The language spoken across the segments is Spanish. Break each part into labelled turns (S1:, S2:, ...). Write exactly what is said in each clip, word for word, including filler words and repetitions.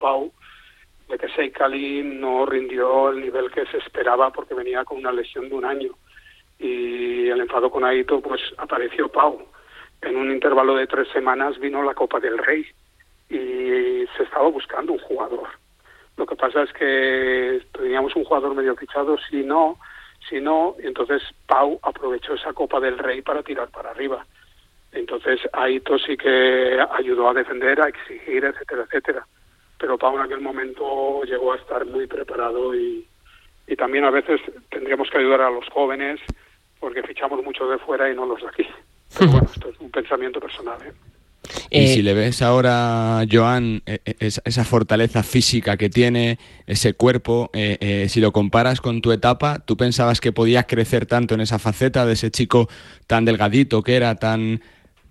S1: Pau de que Sheikh Ali no rindió el nivel que se esperaba porque venía con una lesión de un año. Y el enfado con Aito, pues apareció Pau. En un intervalo de tres semanas vino la Copa del Rey y se estaba buscando un jugador. Lo que pasa es que teníamos un jugador medio fichado, si no, si no, y entonces Pau aprovechó esa Copa del Rey para tirar para arriba. Entonces Aito sí que ayudó a defender, a exigir, etcétera, etcétera. Pero Pau en aquel momento llegó a estar muy preparado y, y también a veces tendríamos que ayudar a los jóvenes porque fichamos mucho de fuera y no los de aquí. Pero bueno, esto es un pensamiento personal, ¿eh?
S2: Y si le ves ahora, Joan, esa, esa fortaleza física que tiene, ese cuerpo, eh, eh, si lo comparas con tu etapa, ¿tú pensabas que podías crecer tanto en esa faceta de ese chico tan delgadito que era, tan,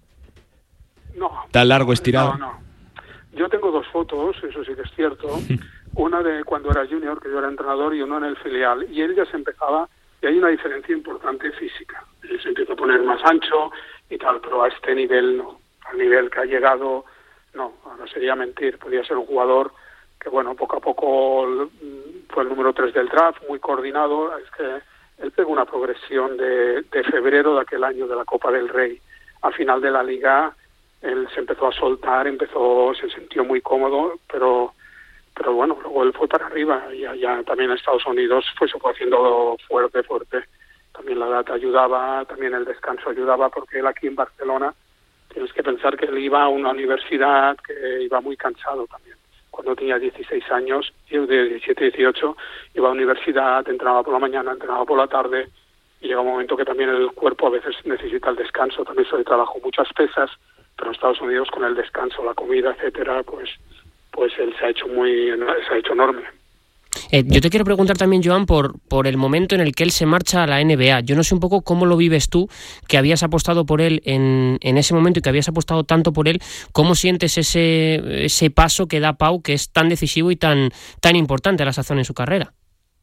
S1: no,
S2: tan largo, estirado?
S1: No, no. Yo tengo dos fotos, eso sí que es cierto. Una de cuando era junior, que yo era entrenador, y uno en el filial. Y él ya se empezaba, y hay una diferencia importante física. Él se empieza a poner más ancho y tal, pero a este nivel no. Al nivel que ha llegado, no, ahora sería mentir. Podía ser un jugador que, bueno, poco a poco fue el número tres del draft, muy coordinado. Es que él pegó una progresión de, de febrero de aquel año de la Copa del Rey. Al final de la Liga, él se empezó a soltar, empezó, se sintió muy cómodo, pero pero bueno, luego él fue para arriba y allá también en Estados Unidos fue, se fue haciendo fuerte, fuerte. También la edad ayudaba, también el descanso ayudaba, porque él aquí en Barcelona, tienes que pensar que él iba a una universidad que iba muy cansado también. Cuando tenía dieciséis años, yo de diecisiete, dieciocho, iba a la universidad, entrenaba por la mañana, entrenaba por la tarde, y llega un momento que también el cuerpo a veces necesita el descanso. También soy trabajo muchas pesas, pero en Estados Unidos con el descanso, la comida, etcétera, pues pues él se ha hecho muy se ha hecho enorme.
S3: Eh, yo te quiero preguntar también, Joan, por, por el momento en el que él se marcha a la N B A. Yo no sé un poco cómo lo vives tú, que habías apostado por él en, en ese momento y que habías apostado tanto por él. ¿Cómo sientes ese ese paso que da Pau, que es tan decisivo y tan tan importante a la sazón en su carrera?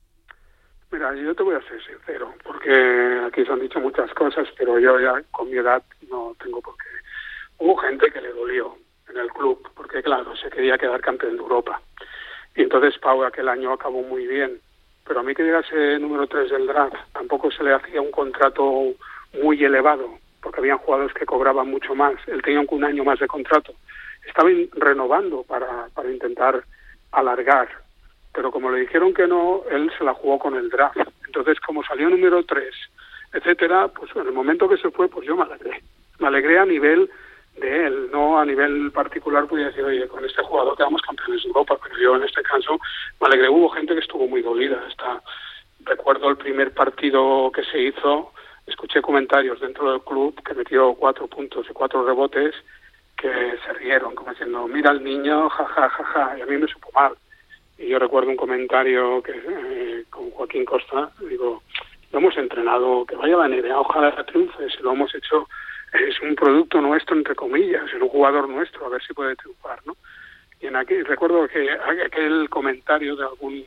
S1: Mira, yo te voy a ser sincero, porque aquí se han dicho muchas cosas, pero yo ya con mi edad no tengo por qué. Hubo gente que le dolió en el club, porque claro, se quería quedar campeón de Europa. Y entonces Pau aquel año acabó muy bien. Pero a mí que llegase número tres del draft, tampoco se le hacía un contrato muy elevado, porque habían jugadores que cobraban mucho más. Él tenía un año más de contrato. Estaba renovando para, para intentar alargar. Pero como le dijeron que no, él se la jugó con el draft. Entonces, como salió número tres, etcétera, pues en el momento que se fue, pues yo me alegré. Me alegré a nivel de él, no a nivel particular podía decir, oye, con este jugador quedamos campeones de Europa, pero yo en este caso me alegré. Hubo gente que estuvo muy dolida. Hasta recuerdo el primer partido que se hizo, escuché comentarios dentro del club que metió cuatro puntos y cuatro rebotes que se rieron, como diciendo, mira al niño, jaja, jaja, ja, ja. Y a mí me supo mal. Y yo recuerdo un comentario que eh, con Joaquín Costa, digo, lo hemos entrenado, que vaya a la N B A, ojalá triunfe, si lo hemos hecho, es un producto nuestro, entre comillas, es un jugador nuestro, a ver si puede triunfar, ¿no? Y en aquel, recuerdo que aquel comentario de algún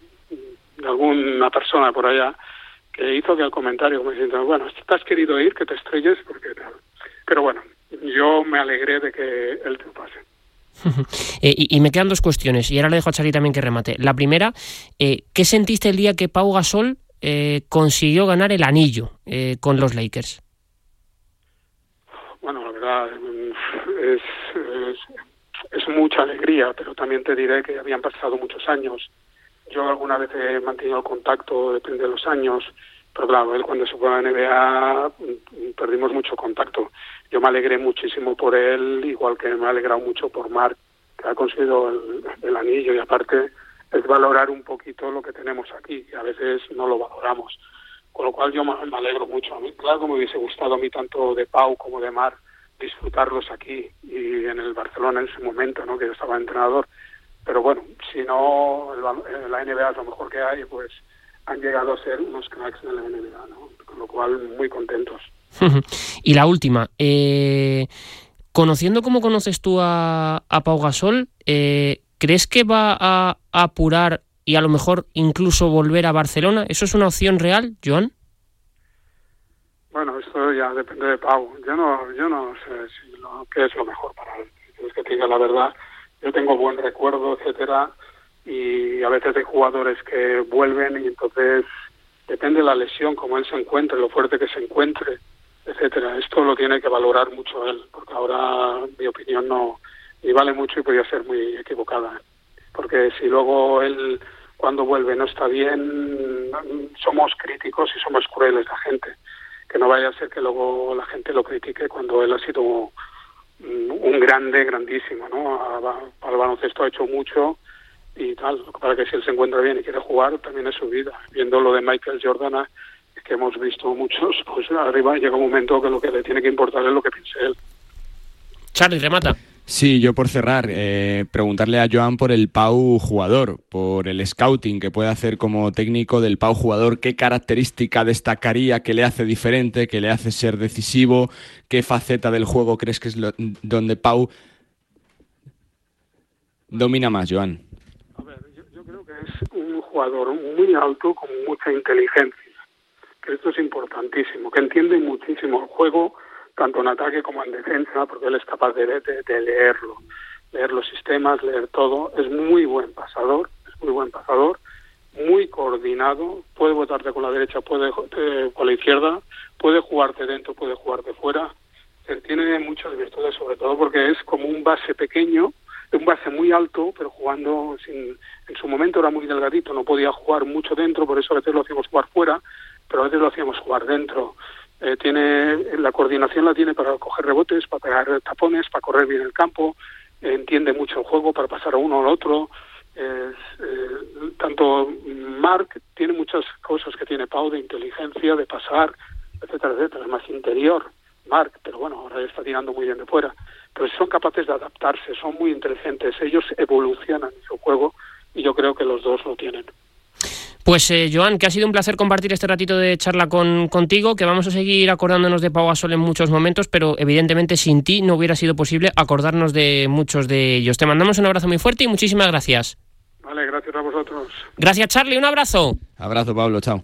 S1: de alguna persona por allá que hizo aquel comentario, como diciendo, bueno, te has querido ir, que te estrelles, porque tal. Pero bueno, yo me alegré de que él triunfase.
S3: eh, y, y me quedan dos cuestiones, y ahora le dejo a Charly también que remate. La primera, eh, ¿qué sentiste el día que Pau Gasol eh, consiguió ganar el anillo eh, con los Lakers?
S1: Bueno, la verdad es, es, es mucha alegría, pero también te diré que habían pasado muchos años. Yo alguna vez he mantenido el contacto, depende de los años, pero claro, él cuando se fue a la N B A perdimos mucho contacto. Yo me alegré muchísimo por él, igual que me ha alegrado mucho por Marc, que ha conseguido el, el anillo, y aparte es valorar un poquito lo que tenemos aquí, y a veces no lo valoramos. Con lo cual yo me alegro mucho. A mí, claro que me hubiese gustado a mí tanto de Pau como de Marc disfrutarlos aquí y en el Barcelona en su momento, ¿no? Que yo estaba entrenador. Pero bueno, si no, el, la N B A es lo mejor que hay, pues han llegado a ser unos cracks en la N B A, ¿no? Con lo cual muy contentos.
S3: Y la última, eh, conociendo como conoces tú a, a Pau Gasol, eh, ¿crees que va a, a apurar y a lo mejor incluso volver a Barcelona? ¿Eso es una opción real, Joan?
S1: Bueno, esto ya depende de Pau. Yo no yo no sé si lo, qué es lo mejor para él. Si es que te diga la verdad, yo tengo buen recuerdo, etcétera, y a veces hay jugadores que vuelven y entonces depende de la lesión, cómo él se encuentre, lo fuerte que se encuentre, etcétera. Esto lo tiene que valorar mucho él, porque ahora mi opinión no ni vale mucho y podría ser muy equivocada. Porque si luego él, cuando vuelve, no está bien, somos críticos y somos crueles la gente. Que no vaya a ser que luego la gente lo critique cuando él ha sido un grande, grandísimo, ¿no? Al baloncesto ha hecho mucho y tal. Lo que pasa es que si él se encuentra bien y quiere jugar, también es su vida. Viendo lo de Michael Jordan, que hemos visto muchos, pues arriba llega un momento que lo que le tiene que importar es lo que piense él.
S3: Charly, remata.
S2: Sí, yo por cerrar, eh, preguntarle a Joan por el Pau jugador, por el scouting que puede hacer como técnico del Pau jugador, qué característica destacaría que le hace diferente, que le hace ser decisivo, qué faceta del juego crees que es lo, donde Pau domina más, Joan.
S1: A ver, yo, yo creo que es un jugador muy alto con mucha inteligencia, que esto es importantísimo, que entiende muchísimo el juego, tanto en ataque como en defensa, porque él es capaz de, de, de leerlo, leer los sistemas, leer todo. Es muy buen pasador, es muy buen pasador, muy coordinado, puede botarte con la derecha, puede eh, con la izquierda, puede jugarte dentro, puede jugarte fuera. Él tiene muchas virtudes, sobre todo porque es como un base pequeño, un base muy alto, pero jugando sin, en su momento era muy delgadito, no podía jugar mucho dentro, por eso a veces lo hacíamos jugar fuera, pero a veces lo hacíamos jugar dentro. Eh, tiene la coordinación la tiene para coger rebotes, para pegar tapones, para correr bien el campo, eh, entiende mucho el juego para pasar a uno al otro. Eh, eh, tanto Marc tiene muchas cosas que tiene Pau de inteligencia, de pasar, etcétera, etcétera. Es más interior Marc, pero bueno, ahora está tirando muy bien de fuera. Pero son capaces de adaptarse, son muy inteligentes, ellos evolucionan en su juego y yo creo que los dos lo tienen.
S3: Pues eh, Joan, que ha sido un placer compartir este ratito de charla con contigo, que vamos a seguir acordándonos de Pau Gasol en muchos momentos, pero evidentemente sin ti no hubiera sido posible acordarnos de muchos de ellos. Te mandamos un abrazo muy fuerte y muchísimas gracias.
S1: Vale, gracias a vosotros.
S3: Gracias, Charly, un abrazo.
S2: Abrazo, Pablo, chao.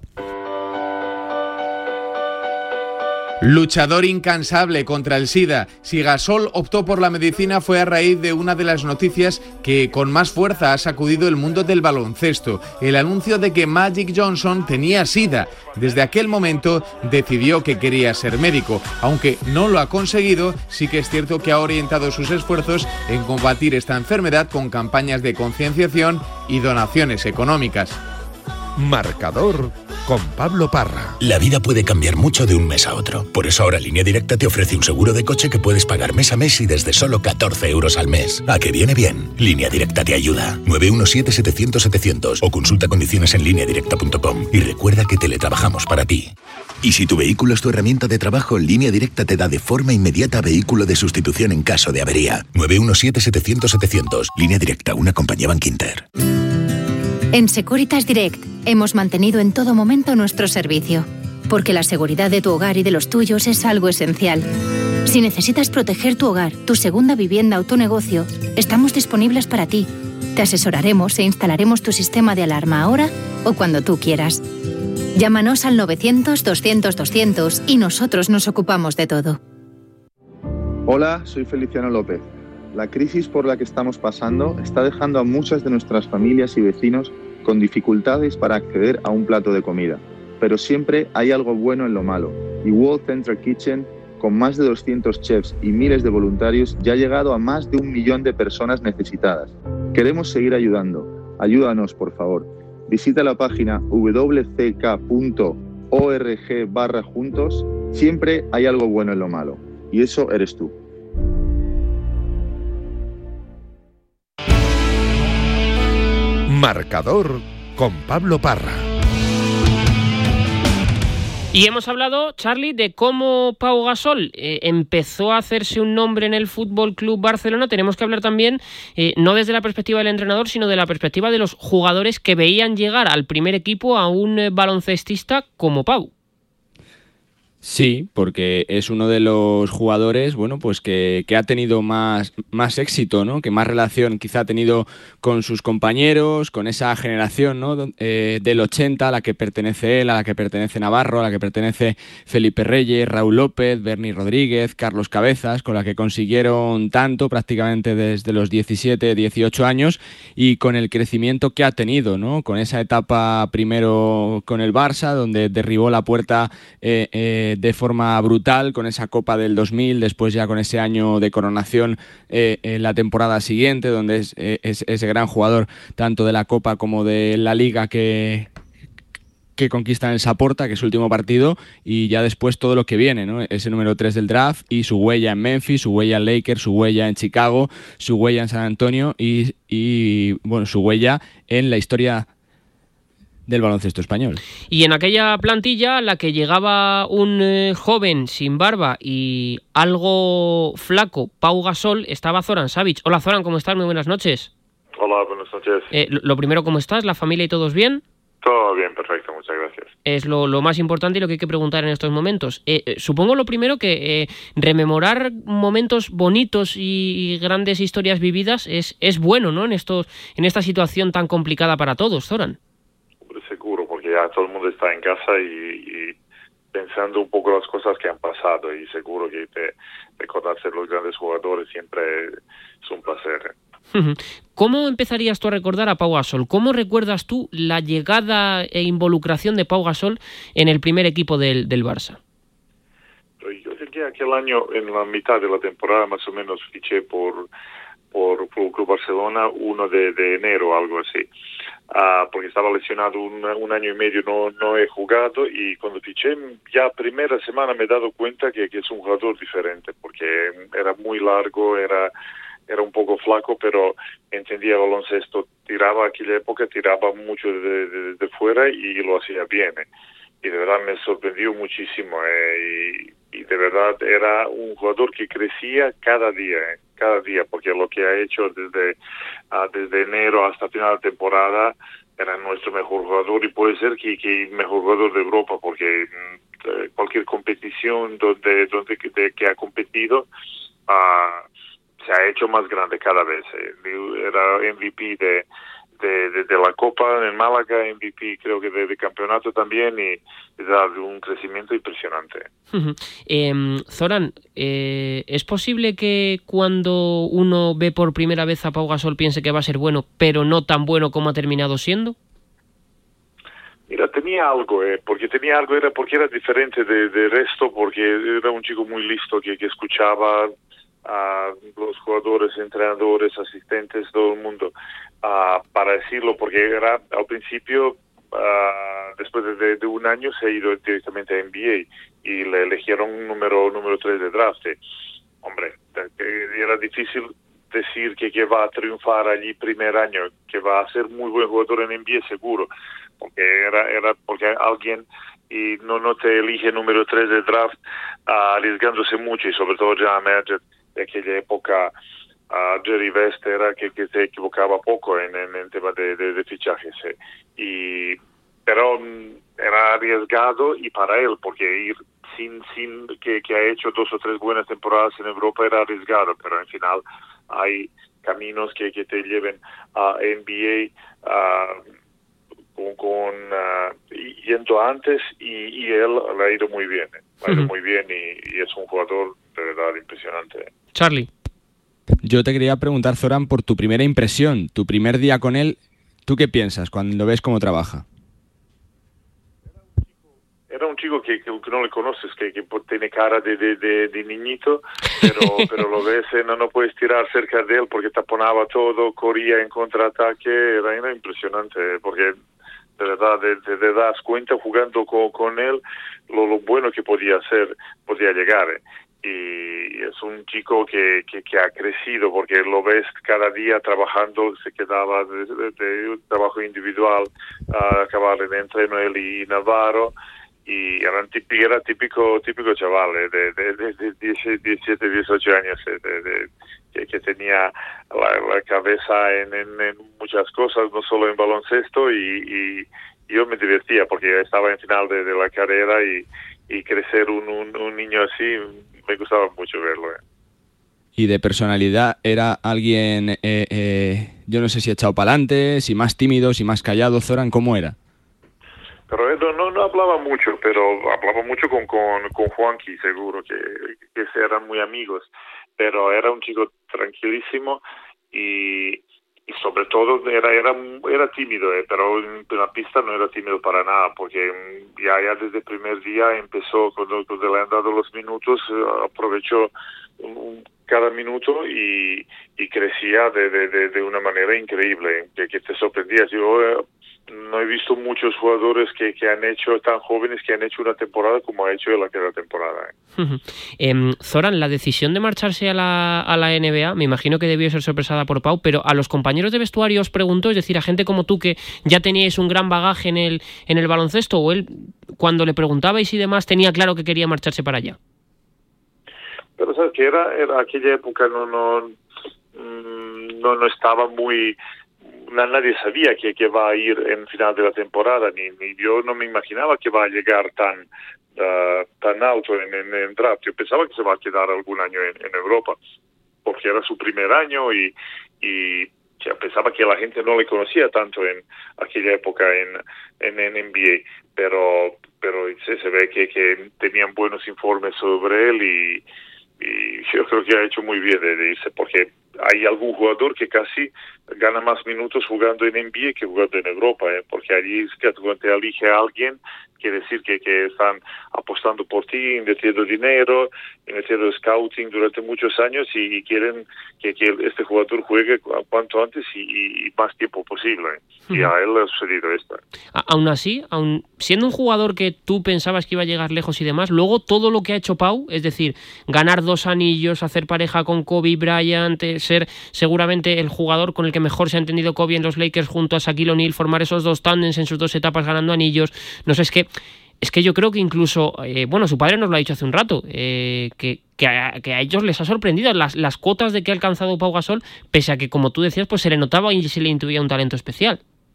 S4: Luchador incansable contra el SIDA. Si Gasol optó por la medicina fue a raíz de una de las noticias que con más fuerza ha sacudido el mundo del baloncesto, el anuncio de que Magic Johnson tenía SIDA. Desde aquel momento decidió que quería ser médico. Aunque no lo ha conseguido, sí que es cierto que ha orientado sus esfuerzos en combatir esta enfermedad con campañas de concienciación y donaciones económicas.
S5: Marcador con Pablo Parra.
S6: La vida puede cambiar mucho de un mes a otro. Por eso ahora Línea Directa te ofrece un seguro de coche que puedes pagar mes a mes y desde solo catorce euros al mes. ¿A que viene bien? Línea Directa te ayuda. nueve uno siete, setecientos, setecientos o consulta condiciones en línea directa punto com. Y recuerda que teletrabajamos para ti. Y si tu vehículo es tu herramienta de trabajo, Línea Directa te da de forma inmediata vehículo de sustitución en caso de avería. nueve uno siete, setecientos, setecientos. Línea Directa, una compañía Bankinter.
S7: En Securitas Direct hemos mantenido en todo momento nuestro servicio, porque la seguridad de tu hogar y de los tuyos es algo esencial. Si necesitas proteger tu hogar, tu segunda vivienda o tu negocio, estamos disponibles para ti. Te asesoraremos e instalaremos tu sistema de alarma ahora o cuando tú quieras. Llámanos al novecientos, doscientos, doscientos y nosotros nos ocupamos de todo.
S8: Hola, soy Feliciano López. La crisis por la que estamos pasando está dejando a muchas de nuestras familias y vecinos con dificultades para acceder a un plato de comida. Pero siempre hay algo bueno en lo malo. Y World Central Kitchen, con más de doscientos chefs y miles de voluntarios, ya ha llegado a más de un millón de personas necesitadas. Queremos seguir ayudando. Ayúdanos, por favor. Visita la página w c k punto org barra juntos. Siempre hay algo bueno en lo malo. Y eso eres tú.
S5: Marcador con Pablo Parra.
S3: Y hemos hablado, Charly, de cómo Pau Gasol eh, empezó a hacerse un nombre en el Fútbol Club Barcelona. Tenemos que hablar también, eh, no desde la perspectiva del entrenador, sino de la perspectiva de los jugadores que veían llegar al primer equipo a un eh, baloncestista como Pau.
S2: Sí, porque es uno de los jugadores, bueno, pues que, que ha tenido más, más éxito, ¿no? Que más relación quizá ha tenido con sus compañeros, con esa generación, ¿no? Eh, del ochenta, a la que pertenece él, a la que pertenece Navarro, a la que pertenece Felipe Reyes, Raúl López, Berni Rodríguez, Carlos Cabezas, con la que consiguieron tanto prácticamente desde los diecisiete, dieciocho años, y con el crecimiento que ha tenido, ¿no? Con esa etapa primero con el Barça, donde derribó la puerta eh, eh, de forma brutal con esa Copa del dos mil, después ya con ese año de coronación eh, en la temporada siguiente, donde es, es ese gran jugador tanto de la Copa como de la Liga que, que conquista en el Saporta, que es su último partido, y ya después todo lo que viene, ¿no? Ese número tres del draft y su huella en Memphis, su huella en Lakers, su huella en Chicago, su huella en San Antonio y, y bueno, su huella en la historia del baloncesto español.
S3: Y en aquella plantilla a la que llegaba un eh, joven sin barba y algo flaco, Pau Gasol, estaba Zoran Savic. Hola Zoran, ¿cómo estás? Muy buenas noches.
S9: Hola, buenas noches.
S3: Eh, lo primero, ¿cómo estás? ¿La familia y todos bien?
S9: Todo bien, perfecto, muchas gracias.
S3: Es lo, lo más importante y lo que hay que preguntar en estos momentos. Eh, eh, supongo lo primero que eh, rememorar momentos bonitos y, y grandes historias vividas es, es bueno, ¿no? En, estos, en esta situación tan complicada para todos, Zoran.
S9: Seguro, porque ya todo el mundo está en casa y, y pensando un poco las cosas que han pasado, y seguro que te recordarse los grandes jugadores siempre es un placer.
S3: ¿Cómo empezarías tú a recordar a Pau Gasol? ¿Cómo recuerdas tú la llegada e involucración de Pau Gasol en el primer equipo del, del Barça?
S9: Yo llegué aquel año, en la mitad de la temporada más o menos, fiché por por, por el Club Barcelona uno de, de enero, algo así. Uh, porque estaba lesionado un, un año y medio, no no he jugado, y cuando fiché ya primera semana me he dado cuenta que, que es un jugador diferente, porque era muy largo, era era un poco flaco, pero entendía el baloncesto, tiraba aquella época, tiraba mucho de, de, de fuera y lo hacía bien. Eh. Y de verdad me sorprendió muchísimo, eh, y, y de verdad era un jugador que crecía cada día, eh, cada día, porque lo que ha hecho desde, uh, desde enero hasta final de temporada era nuestro mejor jugador, y puede ser que, que el mejor jugador de Europa, porque uh, cualquier competición donde, donde de, que ha competido uh, se ha hecho más grande cada vez. Eh. Era M V P de De, de, de la Copa en Málaga, M V P creo que de, de campeonato también, y da un crecimiento impresionante.
S3: Uh-huh. eh, Zoran, eh, ¿es posible que cuando uno ve por primera vez a Pau Gasol piense que va a ser bueno, pero no tan bueno como ha terminado siendo?
S9: Mira, tenía algo, eh, porque tenía algo, era porque era diferente de, de resto, porque era un chico muy listo que, que escuchaba a los jugadores, entrenadores, asistentes, todo el mundo, uh, para decirlo, porque era al principio, uh, después de, de un año se ha ido directamente a N B A y le eligieron número número tres de draft. Hombre, era difícil decir que, que va a triunfar allí primer año, que va a ser muy buen jugador en N B A seguro, porque era era porque alguien y no no te elige número tres de draft, uh, arriesgándose mucho, y sobre todo ya Magic de aquella época, uh, Jerry West era que, que se equivocaba poco en, en el tema de, de, de fichajes, eh. y pero um, era arriesgado, y para él, porque ir sin sin que, que ha hecho dos o tres buenas temporadas en Europa era arriesgado, pero al final hay caminos que, que te lleven a N B A, uh, con, con uh, yendo antes, y, y él le ha ido muy bien, eh. le ha ido uh-huh. muy bien, y, y es un jugador de verdad impresionante.
S3: Charlie.
S2: Yo te quería preguntar, Zoran, por tu primera impresión, tu primer día con él. ¿Tú qué piensas cuando ves cómo trabaja?
S9: Era un chico que, que, que no le conoces, que, que tiene cara de, de, de, de niñito, pero pero lo ves, no, no puedes tirar cerca de él porque taponaba todo, corría en contraataque, era, era impresionante, porque de verdad te, te, te das cuenta jugando con, con él lo, lo bueno que podía hacer, podía llegar. Eh. Y es un chico que, que, que ha crecido, porque lo ves cada día trabajando, se quedaba de, de, de trabajo individual, a acabar en entreno él y Navarro, y eran típico, era típico típico chaval eh, de, de, de, de diecisiete, dieciocho años, eh, de, de, que, que tenía la, la cabeza en, en, en muchas cosas, no solo en baloncesto, y, y yo me divertía porque estaba en final de, de la carrera, y y crecer un, un, un niño así, me gustaba mucho verlo. Eh.
S2: Y de personalidad, ¿era alguien, eh, eh, yo no sé si echado para adelante, si más tímido, si más callado? Zoran, ¿cómo era?
S9: Pero él no, no hablaba mucho, pero hablaba mucho con, con, con Juanqui, seguro, que, que eran muy amigos. Pero era un chico tranquilísimo y, y sobre todo era era era tímido, eh, pero en la pista no era tímido para nada, porque ya, ya desde el primer día empezó, cuando, cuando le han dado los minutos, aprovechó un, un, cada minuto y, y crecía de, de, de, de una manera increíble, que, que te sorprendía. Yo eh, no he visto muchos jugadores que, que han hecho, tan jóvenes, que han hecho una temporada como ha hecho él aquella temporada. ¿eh?
S3: Uh-huh. eh, Zoran, la decisión de marcharse a la, a la N B A, me imagino que debió ser sorpresada por Pau, pero a los compañeros de vestuario os preguntó, es decir, a gente como tú que ya teníais un gran bagaje en el, en el baloncesto, o él, cuando le preguntabais y demás, tenía claro que quería marcharse para allá.
S9: Pero sabes que era, era aquella época no no no, no estaba muy, nadie sabía que, que va a ir en final de la temporada, ni, ni yo no me imaginaba que va a llegar tan uh, tan alto en, en, en draft. Yo pensaba que se va a quedar algún año en, en Europa, porque era su primer año y, y ya pensaba que la gente no le conocía tanto en aquella época en, en, en N B A, pero pero sí, se ve que, que tenían buenos informes sobre él y y yo creo que ha hecho muy bien de, de irse, porque hay algún jugador que casi gana más minutos jugando en N B A que jugando en Europa, ¿eh? Porque allí es que cuando te elige a alguien, quiere decir que, que están apostando por ti, invirtiendo dinero, invirtiendo scouting durante muchos años y, y quieren que, que este jugador juegue cuanto antes y, y más tiempo posible. ¿eh? Uh-huh. Y a él le ha sucedido esto.
S3: A, aún así, aún siendo un jugador que tú pensabas que iba a llegar lejos y demás, luego todo lo que ha hecho Pau, es decir, ganar dos anillos, hacer pareja con Kobe Bryant, ser seguramente el jugador con el que mejor se ha entendido Kobe en los Lakers junto a Shaquille O'Neal, formar esos dos tándems en sus dos etapas ganando anillos, no sé, es que Es que yo creo que incluso, eh, bueno, su padre nos lo ha dicho hace un rato, eh, que, que, a, que a ellos les ha sorprendido las, las cotas de que ha alcanzado Pau Gasol, pese a que, como tú decías, pues se le notaba y se le intuía un talento especial.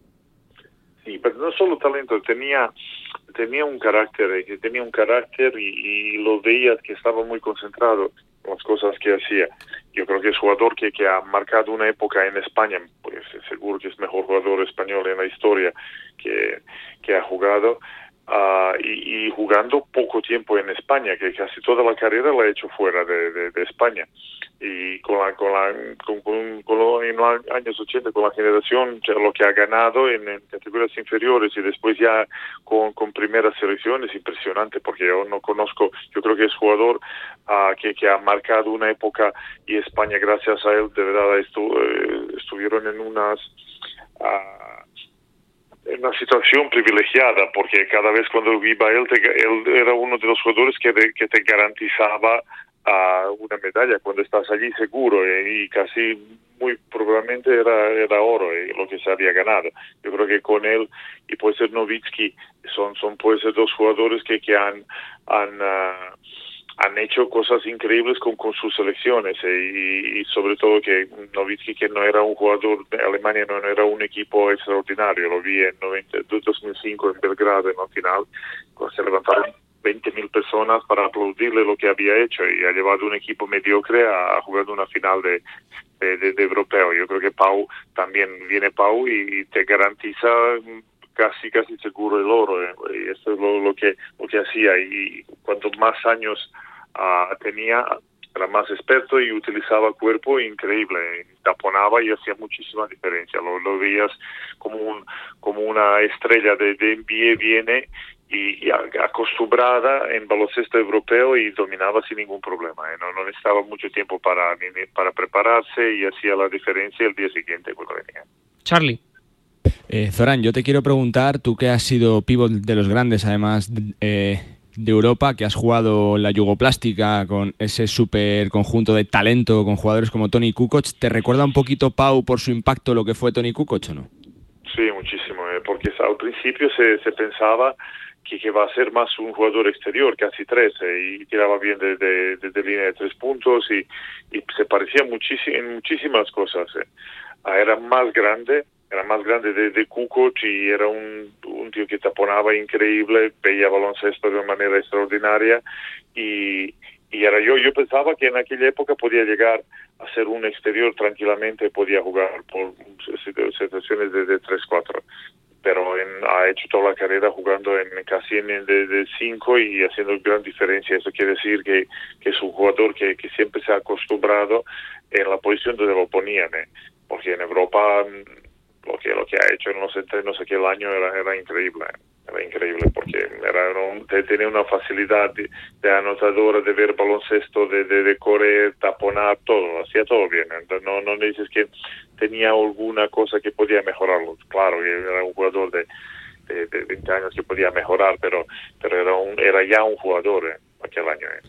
S9: Sí, pero no solo talento, tenía tenía un carácter, eh, tenía un carácter y, y lo veías que estaba muy concentrado en las cosas que hacía. Yo creo que es jugador que, que ha marcado una época en España, pues seguro que es mejor jugador español en la historia que, que ha jugado. Uh, y, y jugando poco tiempo en España, que casi toda la carrera la ha hecho fuera de, de, de España, y con la con la con, con, con lo, en los años ochenta con la generación, lo que ha ganado en, en categorías inferiores y después ya con, con primeras selecciones, impresionante, porque yo no conozco, yo creo que es jugador uh, que, que ha marcado una época, y España gracias a él de verdad estu, eh, estuvieron en unas uh, en una situación privilegiada, porque cada vez cuando iba él, te, él era uno de los jugadores que, de, que te garantizaba uh, una medalla cuando estás allí seguro, eh, y casi muy probablemente era, era oro eh, lo que se había ganado. Yo creo que con él y puede ser Nowitzki son, son puede ser dos jugadores que, que han, han uh, han hecho cosas increíbles con, con sus selecciones, eh, y, y sobre todo que Nowitzki, que no era un jugador de Alemania, no, no era un equipo extraordinario, lo vi en noventa, dos mil cinco en Belgrado en la final, cuando se levantaron veinte mil personas para aplaudirle lo que había hecho, y ha llevado un equipo mediocre a, a jugar una final de, de, de, de europeo. Yo creo que Pau, también viene Pau y, y te garantiza casi casi seguro el oro, eh, y eso es lo, lo que lo que hacía, y cuanto más años uh, tenía, era más experto y utilizaba cuerpo increíble, taponaba y hacía muchísima diferencia. Lo, lo veías como un como una estrella de, de N B A, viene y, y acostumbrada en baloncesto europeo y dominaba sin ningún problema, eh. no, no necesitaba mucho tiempo para para prepararse y hacía la diferencia el día siguiente cuando venía.
S3: Charlie.
S2: Eh, Zoran, yo te quiero preguntar, tú que has sido pívot de los grandes, además eh, de Europa, que has jugado en la Yugoplástica con ese super conjunto de talento con jugadores como Toni Kukoc, ¿te recuerda un poquito Pau por su impacto lo que fue Toni Kukoc o no?
S9: Sí, muchísimo, eh, porque al principio se, se pensaba que, que va a ser más un jugador exterior, casi tres, eh, y tiraba bien desde de, de, de línea de tres puntos y, y se parecía muchísimo en muchísimas cosas. Eh. Era más grande, era más grande de, de Kukoc y era un, un tío que taponaba increíble, veía baloncesto de una manera extraordinaria y, y era yo, yo pensaba que en aquella época podía llegar a ser un exterior tranquilamente, podía jugar por situaciones de, de tres cuatro. Pero en, ha hecho toda la carrera jugando en casi en el de, de cinco y haciendo gran diferencia. Eso quiere decir que, que es un jugador que, que siempre se ha acostumbrado en la posición donde lo ponían, ¿eh? Porque en Europa lo que lo que ha hecho en los entrenos aquel año era, era increíble, ¿eh? Era increíble porque era un, tenía una facilidad de, de anotadora, de ver baloncesto, de, de, de correr, taponar, todo, hacía todo bien. Entonces no, no me dices que tenía alguna cosa que podía mejorarlo. Claro, era un jugador de, de, de veinte años que podía mejorar, pero pero era un, era ya un jugador, ¿eh? Aquel año. ¿eh?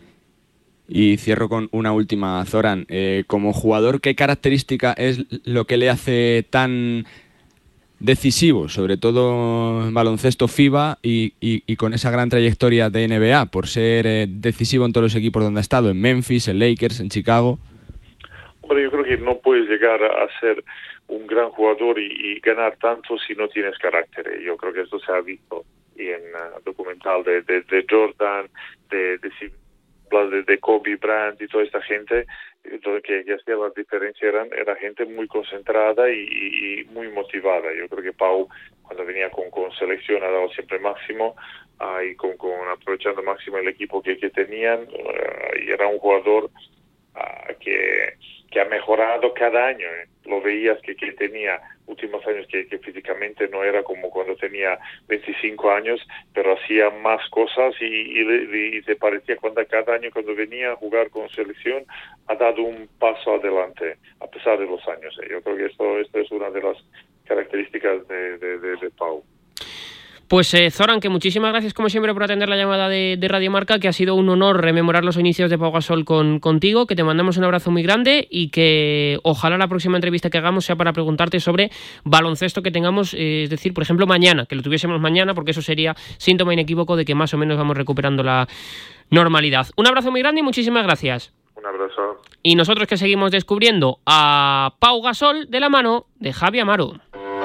S2: Y cierro con una última, Zoran. Eh, como jugador, ¿qué característica es lo que le hace tan decisivo, sobre todo en baloncesto FIBA y, y, y con esa gran trayectoria de N B A, por ser eh, decisivo en todos los equipos donde ha estado, en Memphis, en Lakers, en Chicago?
S9: Bueno, yo creo que no puedes llegar a ser un gran jugador y, y ganar tanto si no tienes carácter. ¿eh? Yo creo que esto se ha visto y en uh, documental de, de, de Jordan, de, de, de, de Kobe Bryant y toda esta gente. Entonces, que, que hacía la diferencia eran, era gente muy concentrada y, y, y muy motivada. Yo creo que Pau, cuando venía con, con selección, ha dado siempre máximo uh, y con, con aprovechando máximo el equipo que, que tenían. Uh, y era un jugador uh, que, que ha mejorado cada año. ¿eh? Lo veías que, que tenía últimos años que, que físicamente no era como cuando tenía veinticinco años, pero hacía más cosas y, y, y te parecía cuando cada año cuando venía a jugar con selección ha dado un paso adelante a pesar de los años. ¿eh? Yo creo que esto, esto es una de las características de, de, de, de Pau.
S3: Pues eh, Zoran, que muchísimas gracias como siempre por atender la llamada de, de Radio Marca, que ha sido un honor rememorar los inicios de Pau Gasol con, contigo, que te mandamos un abrazo muy grande y que ojalá la próxima entrevista que hagamos sea para preguntarte sobre baloncesto que tengamos, eh, es decir, por ejemplo mañana, que lo tuviésemos mañana, porque eso sería síntoma inequívoco de que más o menos vamos recuperando la normalidad. Un abrazo muy grande y muchísimas gracias.
S9: Un abrazo.
S3: Y nosotros que seguimos descubriendo a Pau Gasol de la mano de Javi Amaro.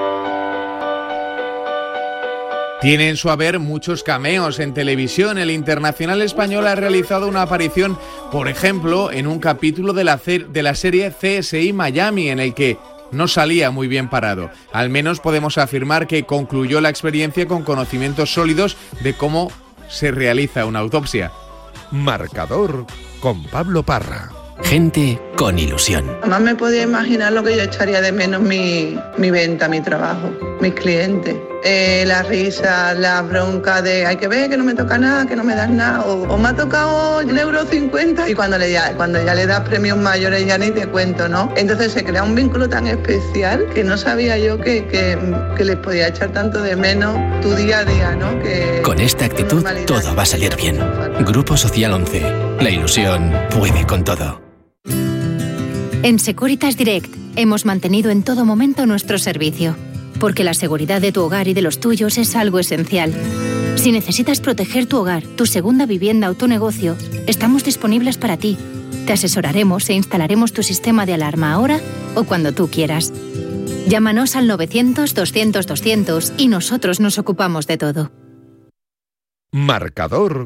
S4: Tiene en su haber muchos cameos en televisión. El internacional español ha realizado una aparición, por ejemplo, en un capítulo de la, de la serie C S I Miami, en el que no salía muy bien parado. Al menos podemos afirmar que concluyó la experiencia con conocimientos sólidos de cómo se realiza una autopsia.
S5: Marcador con Pablo Parra.
S10: Gente con ilusión.
S11: Jamás me podía imaginar lo que yo echaría de menos mi, mi venta, mi trabajo, mis clientes. Eh, la risa, la bronca de hay que ver que no me toca nada, que no me das nada, o, o me ha tocado el euro cincuenta y cuando, le, ya, cuando ya le das premios mayores ya ni te cuento, ¿no? Entonces se crea un vínculo tan especial que no sabía yo que, que, que les podía echar tanto de menos tu día a día, ¿no? Que,
S10: Con esta actitud todo va a salir bien. Grupo Social once. La ilusión puede con todo.
S7: En Securitas Direct hemos mantenido en todo momento nuestro servicio, porque la seguridad de tu hogar y de los tuyos es algo esencial. Si necesitas proteger tu hogar, tu segunda vivienda o tu negocio, estamos disponibles para ti. Te asesoraremos e instalaremos tu sistema de alarma ahora o cuando tú quieras. Llámanos al novecientos, doscientos, doscientos y nosotros nos ocupamos de todo.
S5: Marcador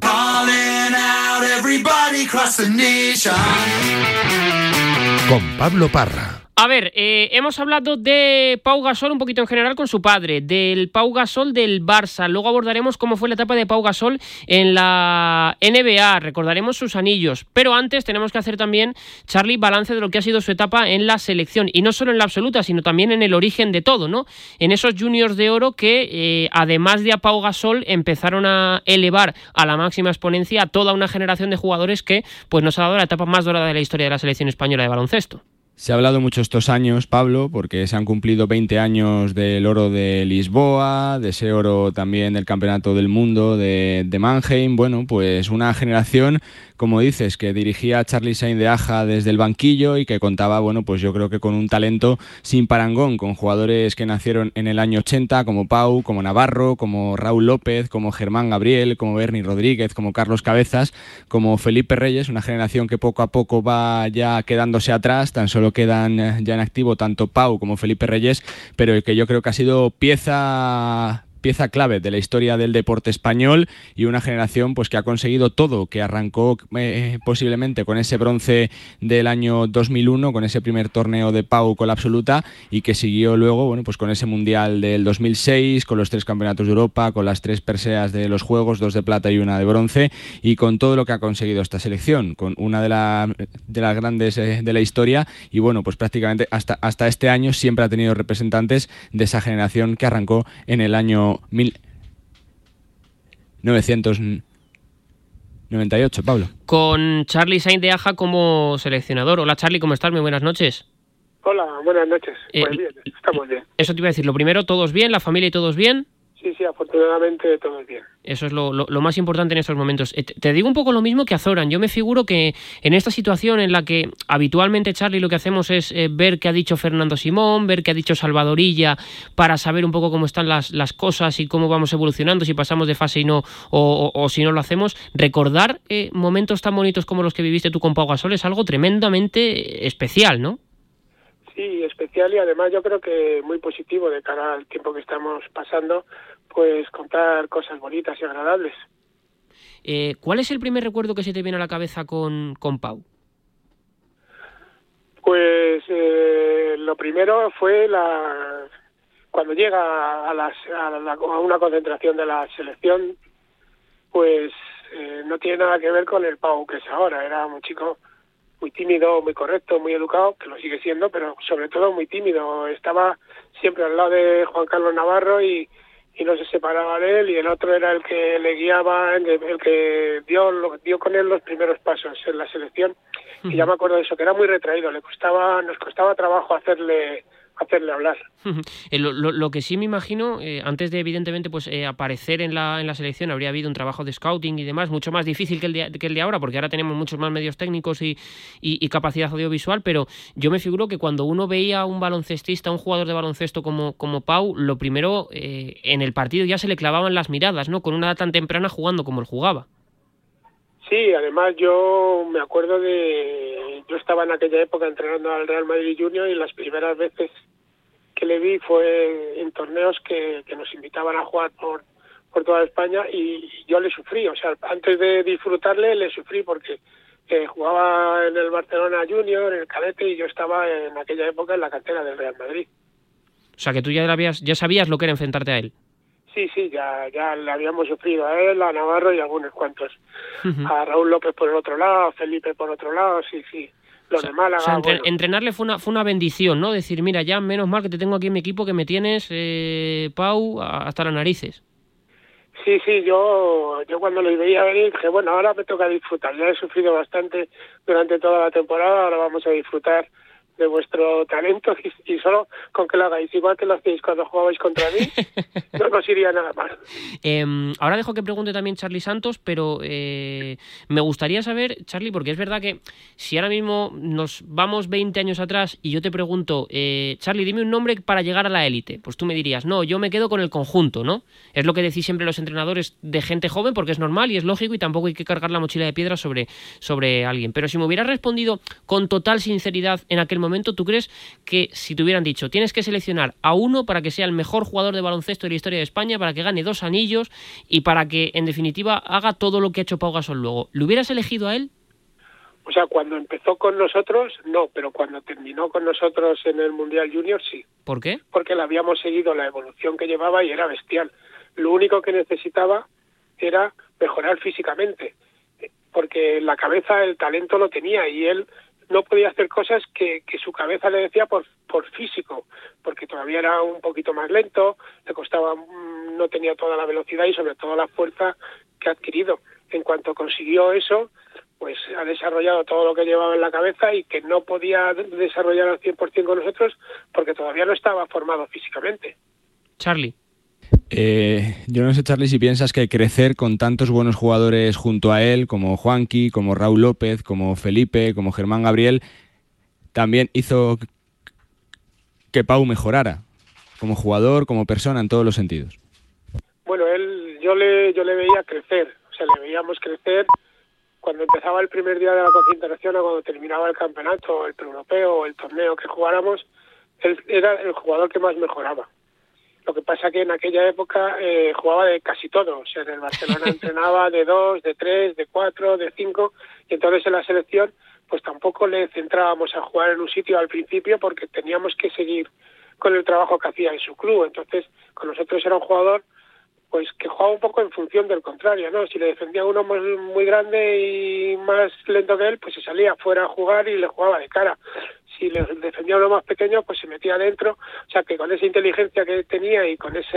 S5: con Pablo Parra.
S3: A ver, eh, hemos hablado de Pau Gasol un poquito en general con su padre, del Pau Gasol del Barça. Luego abordaremos cómo fue la etapa de Pau Gasol en la N B A, recordaremos sus anillos. Pero antes tenemos que hacer también, Charly, balance de lo que ha sido su etapa en la selección. Y no solo en la absoluta, sino también en el origen de todo, ¿no? En esos juniors de oro que, eh, además de a Pau Gasol, empezaron a elevar a la máxima exponencia a toda una generación de jugadores que pues nos ha dado la etapa más dorada de la historia de la selección española de baloncesto.
S2: Se ha hablado mucho estos años, Pablo, porque se han cumplido veinte años del oro de Lisboa, de ese oro también del Campeonato del Mundo de, de Mannheim. Bueno, pues una generación, como dices, que dirigía a Charly Sainz de Aja desde el banquillo y que contaba, bueno, pues yo creo que con un talento sin parangón, con jugadores que nacieron en el año ochenta, como Pau, como Navarro, como Raúl López, como Germán Gabriel, como Berni Rodríguez, como Carlos Cabezas, como Felipe Reyes, una generación que poco a poco va ya quedándose atrás, tan solo quedan ya en activo tanto Pau como Felipe Reyes, pero el que yo creo que ha sido pieza pieza clave de la historia del deporte español y una generación pues que ha conseguido todo, que arrancó eh, posiblemente con ese bronce del año dos mil uno, con ese primer torneo de Pau con la absoluta, y que siguió luego bueno, pues con ese mundial del dos mil seis, con los tres campeonatos de Europa, con las tres perseas de los Juegos, dos de plata y una de bronce, y con todo lo que ha conseguido esta selección, con una de, la, de las grandes eh, de la historia, y bueno, pues prácticamente hasta, hasta este año siempre ha tenido representantes de esa generación que arrancó en el año mil novecientos noventa y ocho, Pablo.
S3: Con Charly Sainz de Aja como seleccionador. Hola Charly, ¿cómo estás? Muy buenas noches.
S1: Hola, buenas noches.
S3: Eh,
S1: pues bien, estamos bien.
S3: Eso te iba a decir, lo primero, ¿todos bien? ¿La familia y todos bien?
S1: Sí, sí, afortunadamente todo es bien.
S3: Eso es lo, lo, lo más importante en estos momentos. Eh, te digo un poco lo mismo que a Zoran. Yo me figuro que en esta situación en la que habitualmente, Charly, lo que hacemos es eh, ver qué ha dicho Fernando Simón, ver qué ha dicho Salvadorilla, para saber un poco cómo están las, las cosas y cómo vamos evolucionando, si pasamos de fase y no, o, o, o si no lo hacemos. Recordar eh, momentos tan bonitos como los que viviste tú con Pau Gasol es algo tremendamente especial, ¿no?
S1: Sí, especial, y además yo creo que muy positivo de cara al tiempo que estamos pasando, pues contar cosas bonitas y agradables.
S3: Eh, ¿Cuál es el primer recuerdo que se te viene a la cabeza con, con Pau?
S1: Pues eh, lo primero fue la cuando llega a, las, a, la, a una concentración de la selección, pues eh, no tiene nada que ver con el Pau que es ahora. Era un chico muy tímido, muy correcto, muy educado, que lo sigue siendo, pero sobre todo muy tímido. Estaba siempre al lado de Juan Carlos Navarro y, y no se separaba de él, y el otro era el que le guiaba, el, el que dio, dio con él los primeros pasos en la selección. Uh-huh. Y ya me acuerdo de eso, que era muy retraído, le costaba, nos costaba trabajo hacerle hacerle hablar.
S3: Eh, lo, lo, lo que sí me imagino, eh, antes de evidentemente pues eh, aparecer en la en la selección, habría habido un trabajo de scouting y demás, mucho más difícil que el de, que el de ahora, porque ahora tenemos muchos más medios técnicos y, y, y capacidad audiovisual, pero yo me figuro que cuando uno veía a un baloncestista, un jugador de baloncesto como, como Pau, lo primero, eh, en el partido ya se le clavaban las miradas, ¿no? Con una edad tan temprana jugando como él jugaba.
S1: Sí, además yo me acuerdo de... Yo estaba en aquella época entrenando al Real Madrid Junior, y las primeras veces que le vi fue en torneos que, que nos invitaban a jugar por, por toda España, y yo le sufrí. O sea, antes de disfrutarle, le sufrí porque eh, jugaba en el Barcelona Junior, en el cadete, y yo estaba en aquella época en la cantera del Real Madrid.
S3: O sea, que tú ya, habías, ya sabías lo que era enfrentarte a él.
S1: Sí, sí, ya, ya le habíamos sufrido a él, a Navarro y a algunos cuantos. Uh-huh. A Raúl López por el otro lado, a Felipe por otro lado, sí, sí. Los
S3: o sea,
S1: de Málaga,
S3: o sea, entre,
S1: bueno.
S3: Entrenarle fue una, fue una bendición, ¿no? Decir, mira, ya menos mal que te tengo aquí en mi equipo, que me tienes, eh, Pau, hasta las narices.
S1: Sí, sí, yo yo cuando lo veía venir dije, bueno, ahora me toca disfrutar. Ya he sufrido bastante durante toda la temporada, ahora vamos a disfrutar de vuestro talento, y, y solo con que lo hagáis igual que lo hacéis cuando jugabais contra mí, no nos iría nada mal.
S3: Eh, ahora dejo que pregunte también Charly Santos, pero eh, me gustaría saber, Charly, porque es verdad que si ahora mismo nos vamos veinte años atrás y yo te pregunto, eh, Charly, dime un nombre para llegar a la élite, pues tú me dirías, no, yo me quedo con el conjunto, ¿no? Es lo que decís siempre los entrenadores de gente joven, porque es normal y es lógico, y tampoco hay que cargar la mochila de piedra sobre, sobre alguien. Pero si me hubieras respondido con total sinceridad en aquel momento, momento, ¿tú crees que si te hubieran dicho tienes que seleccionar a uno para que sea el mejor jugador de baloncesto de la historia de España, para que gane dos anillos y para que en definitiva haga todo lo que ha hecho Pau Gasol luego, ¿lo hubieras elegido a él?
S1: O sea, cuando empezó con nosotros, no, pero cuando terminó con nosotros en el Mundial Junior, sí.
S3: ¿Por qué?
S1: Porque le habíamos seguido la evolución que llevaba y era bestial. Lo único que necesitaba era mejorar físicamente, porque la cabeza, el talento lo tenía, y él no podía hacer cosas que, que su cabeza le decía por, por físico, porque todavía era un poquito más lento, le costaba, no tenía toda la velocidad y sobre todo la fuerza que ha adquirido. En cuanto consiguió eso, pues ha desarrollado todo lo que llevaba en la cabeza y que no podía desarrollar al cien por ciento con nosotros porque todavía no estaba formado físicamente.
S3: Charly.
S2: Eh, yo no sé, Charly, si piensas que crecer con tantos buenos jugadores junto a él, como Juanqui, como Raúl López, como Felipe, como Germán Gabriel, también hizo que Pau mejorara como jugador, como persona, en todos los sentidos.
S1: Bueno, él, yo le, yo le veía crecer, o sea, le veíamos crecer cuando empezaba el primer día de la concentración o cuando terminaba el campeonato, el pre-europeo o el torneo que jugáramos. Él era el jugador que más mejoraba. Lo que pasa
S12: pasa que en aquella época eh, jugaba de casi todo. O sea, en el Barcelona entrenaba de dos, de tres, de cuatro, de cinco, y entonces en la selección pues tampoco le centrábamos a jugar en un sitio al principio porque teníamos que seguir con el trabajo que hacía en su club. Entonces, con nosotros era un jugador pues que jugaba un poco en función del contrario, ¿no? Si le defendía uno muy, muy grande y más lento que él, pues se salía fuera a jugar y le jugaba de cara. Si le defendía uno más pequeño, pues se metía adentro. O sea, que con esa inteligencia que tenía y con ese